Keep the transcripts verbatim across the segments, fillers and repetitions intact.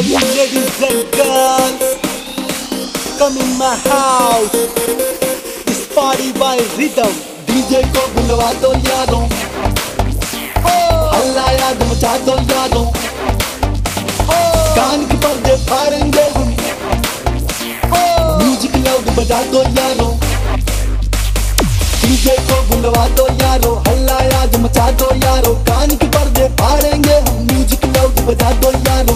All you ladies and girls, come in my house. This party by rhythm. D J को बुलवा दो यारों, हल्ला याद मचा दो यारों, कान के पर्दे फाड़ेंगे हम, म्यूजिक लाउड बजा दो यारों। D J को बुलवा दो यारों, हल्ला याद मचा दो यारों, कान के पर्दे फाड़ेंगे हम, म्यूजिक लाउड बजा दो यारों।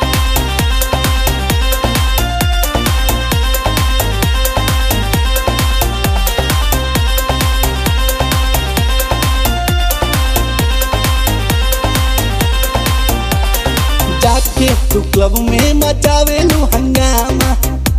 जाके तू क्लब में मचावेलू हंगामा,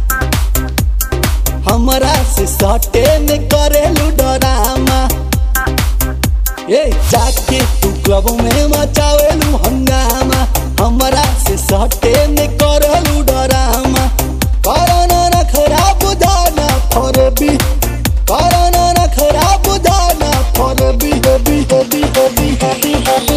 हमरा से सटे में करेलू डरामा। ए जाके तू क्लब में मचावेलू हंगामा, हमरा से सटे में करेलू डरामा। करना न खराब बुझाना फरबी, करना न खराब बुझाना फरबी, हबी हबी हबी हबी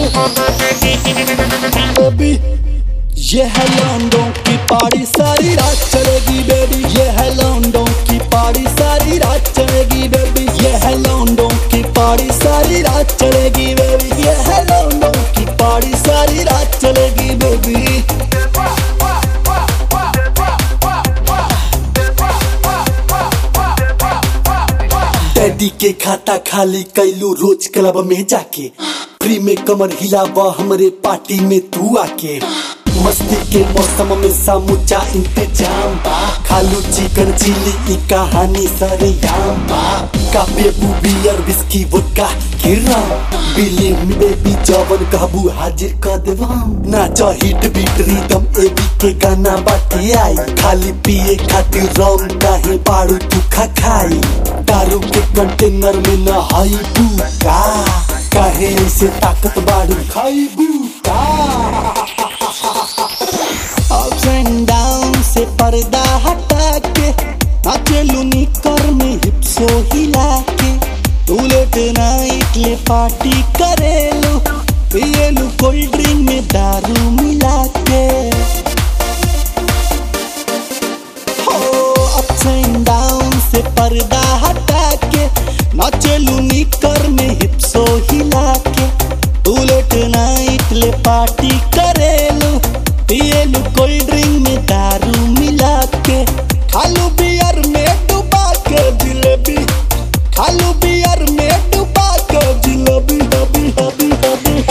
हबी हबी। ये है लॉन्डन की पार्टी सारी रात चलेगी बेबी, ये है लॉन्डन की पार्टी सारी रात चलेगी बेबी, ये है लॉन्डन की पार्टी सारी रात चलेगी बेबी, ये है लॉन्डन की पार्टी सारी रात चलेगी बेबी। डैडी के खाता खाली कैलू रोज क्लब में जाके, फ्री में कमर हिलावा हमरे पार्टी में तू आके। मस्ती के मौसम में समूचा इंतजाम बा, खालू चिकन चिली की कहानी सरेआम बा। काफे बियर विस्की वोडका गिरा, बिलीव मी बेबी जवन कहबू हाजिर कर देवाम। नाचा हिट बीट रिदम एबी के गाना बाटे आई, खाली पिए खातिर रंग काहे पाड़ू तू खा खाई। दारू के कंटेनर में न हाई बूका, काहे ऐसे ताकत बाड़ू खाई बूका। अप्स एंड डाउन से पर्दा हटा के, नाचेलू निकर में हिप्सो हिला के। तू लेट नाइट ले पार्टी करेलू, पिएलू कोल्ड ड्रिंक में दारू मिला के। हो अप्स एंड डाउन से पर्दा हटा के, नाचेलू निकर में हिप्सो हिला के। तू लेट नाइट ले पार्टी करेलू, पिएलू कोल्ड ड्रिंक में दारू मिला के। खालू बियर में डुबा के जिलेबी, खालू बियर में डुबा के जिलेबी, हबी हबी हबी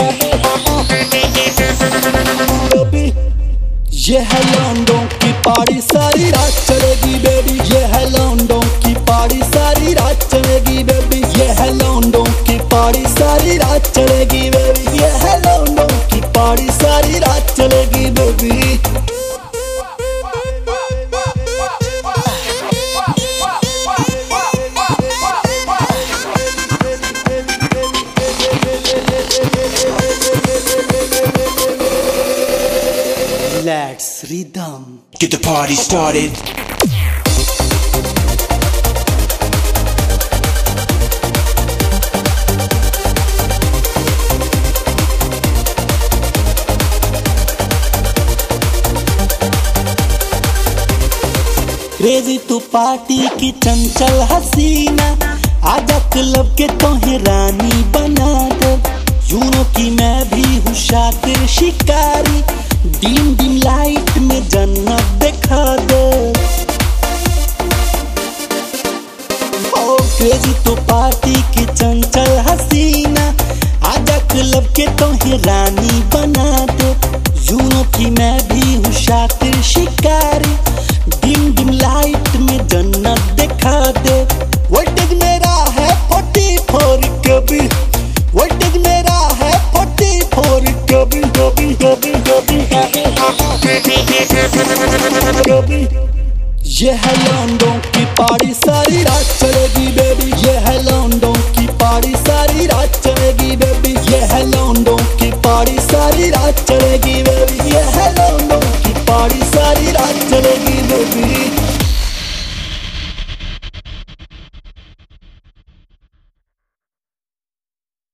हबी। ये है लॉन्डन की पार्टी सारी रात चलेगी बेबी, ये है लॉन्डन की पार्टी सारी रात चलेगी बेबी, ये है लॉन्डन की पार्टी सारी रात चलेगी बेबी, ये है लॉन्डन की पार्टी सारी रात चलेगी baby. Let's rhythm. Get the party started. Crazy तू पार्टी की चंचल हसीना, आजा क्लब के तोहे रानी बना दे। यूनो की मैं भी हूँ शातिर शिकारी, डिम डिम लाइट में जन्नत दिखा दे। ओ क्रेजी तो पार्टी की चंचल हसीना, आजा क्लब के तोहे रानी बना दे। यूनो की मैं